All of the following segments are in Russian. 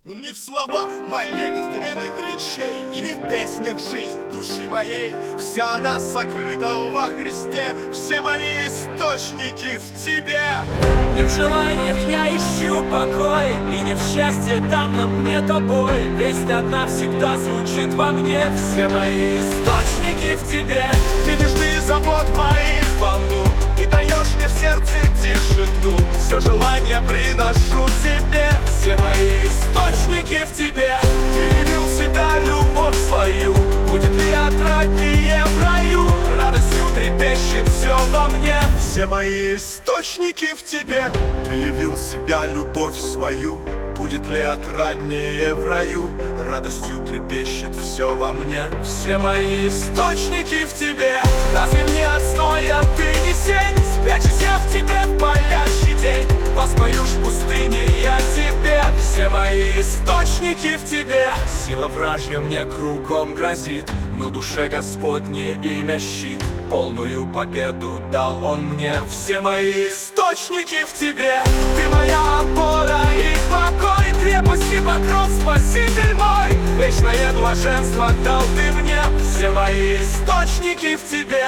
Не в словах моих древних речей, не в песнях жизнь души моей. Вся она сокрыта во Христе, все мои источники в Тебе. Не в желаниях я ищу покой, и не в счастье данном мне тобой. Песнь одна всегда звучит во мне, все мои источники в Тебе. Ты нежный забот моих волну, и даешь мне в сердце тишину. Все желание приношу Тебе, все мои источники в Тебе. Ты явил себя любовь свою, будет ли отраднее в раю? Радостью трепещет все во мне, все мои источники в Тебе. Ты явил себя любовь свою, будет ли отраднее в раю? Радостью трепещет все во мне, все мои источники в Тебе. Разве мне от зноя ты не сень? Спрячусь я в Тебе в палящий день, воспою в пустыне я Тебе. Все мои источники в Тебе. Сила вражья мне кругом грозит, но душе Господне имя щит. Полную победу дал Он мне, все мои источники в Тебе. Ты моя опора и покой, крепость и покров, Спаситель мой. Вечное блаженство дал Ты мне, все мои источники в Тебе.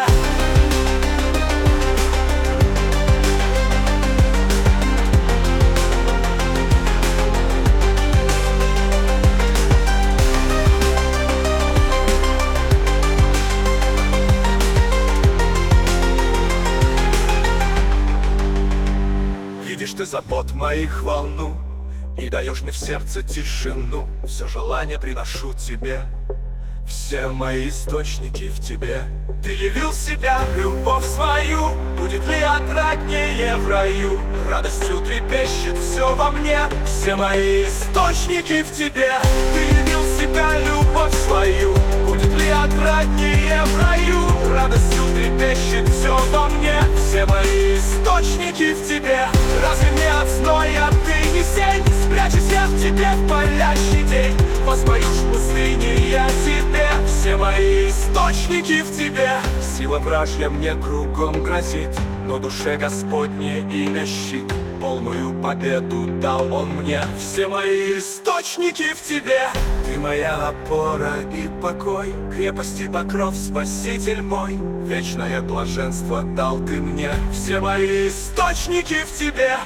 Видишь ты забот моих волну, и даешь мне в сердце тишину. Все желание приношу Тебе, все мои источники в Тебе. Ты явил себя, любовь свою, будет ли отраднее в раю? Радостью трепещет все во мне, все мои источники в Тебе. Ты явил себя, любовь свою, будет ли отраднее в раю? Радостью трепещет все во мне, все мои источники в Тебе. Разве мне от зноя ты не сень? Спрячусь я в Тебе в палящий день, воспою в пустыне я Тебе. Все мои источники в Тебе. Сила вражья мне кругом грозит, но душе Господне имя щит. Полную победу дал Он мне, все мои источники в Тебе. Ты моя опора и покой, крепость и покров, Спаситель мой. Вечное блаженство дал Ты мне, все мои источники в Тебе.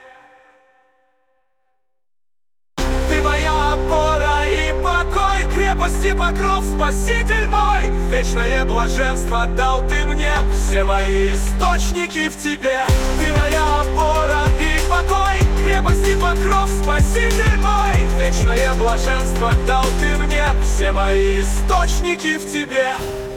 Ты моя опора и покой, крепость и покров, Спаситель мой. Вечное блаженство дал Ты мне, все мои источники в Тебе. Ты моя опора и покой, крепость и покров, Спаситель мой. Вечное блаженство дал Ты мне, все мои источники в Тебе.